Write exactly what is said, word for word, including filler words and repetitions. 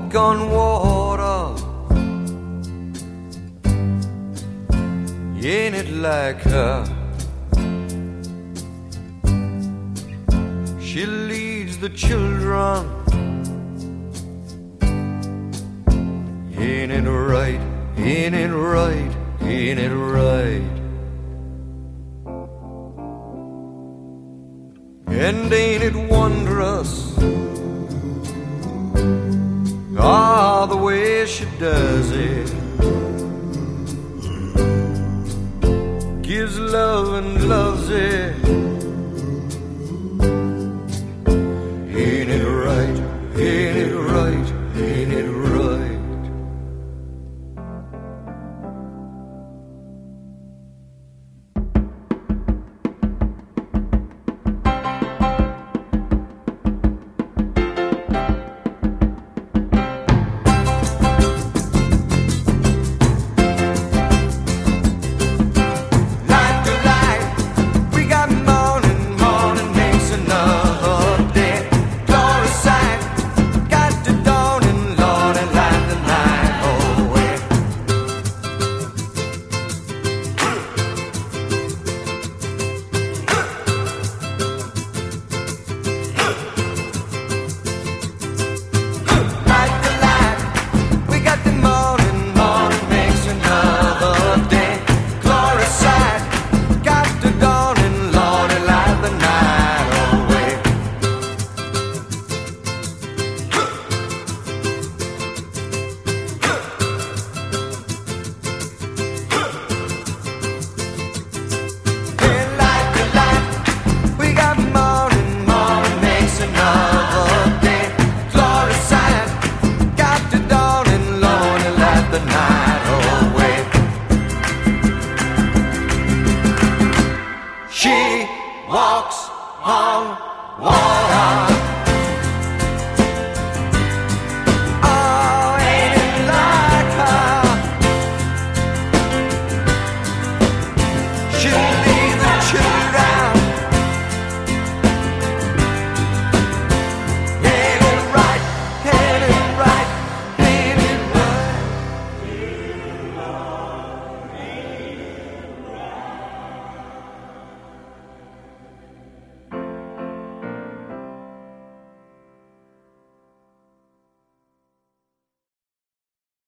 walk on water. Ain't it like her? She leads the children. Ain't it right? Ain't it right? Ain't it right? And ain't it wondrous? Ah, the way she does it. Gives love and loves it. Ain't it right? Ain't it right? Ain't it right? She walks on water.